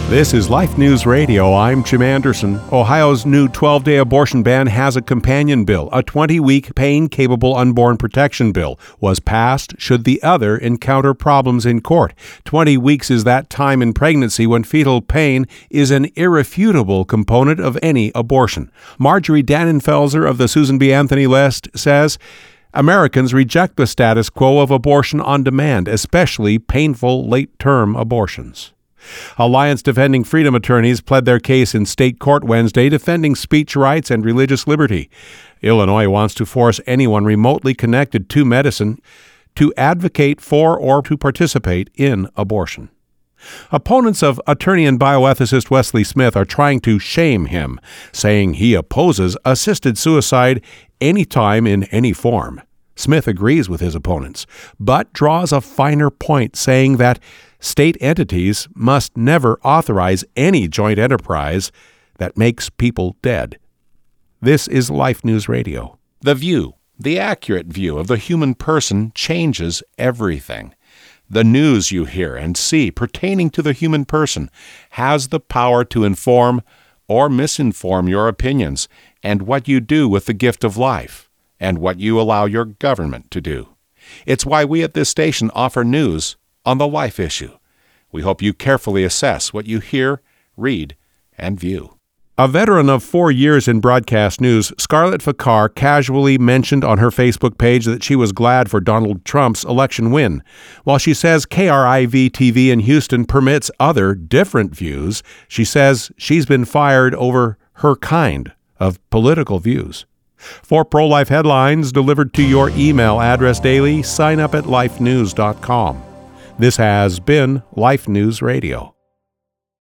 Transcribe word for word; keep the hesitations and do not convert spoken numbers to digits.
This is Life News Radio. I'm Jim Anderson. Ohio's new twelve-day abortion ban has a companion bill. A twenty-week pain-capable unborn protection bill was passed should the other encounter problems in court. twenty weeks is that time in pregnancy when fetal pain is an irrefutable component of any abortion. Marjorie Dannenfelser of the Susan B. Anthony List says, Americans reject the status quo of abortion on demand, especially painful late-term abortions. Alliance Defending Freedom attorneys pled their case in state court Wednesday, defending speech rights and religious liberty. Illinois wants to force anyone remotely connected to medicine to advocate for or to participate in abortion. Opponents of attorney and bioethicist Wesley Smith are trying to shame him, saying he opposes assisted suicide anytime in any form. Smith agrees with his opponents, but draws a finer point, saying that state entities must never authorize any joint enterprise that makes people dead. This is Life News Radio. The view, the accurate view of the human person, changes everything. The news you hear and see pertaining to the human person has the power to inform or misinform your opinions and what you do with the gift of life, and what you allow your government to do. It's why we at this station offer news on the life issue. We hope you carefully assess what you hear, read, and view. A veteran of four years in broadcast news, Scarlett Fakar casually mentioned on her Facebook page that she was glad for Donald Trump's election win. While she says K R I V T V in Houston permits other, different views, she says she's been fired over her kind of political views. For pro-life headlines delivered to your email address daily, sign up at life news dot com. This has been Life News Radio.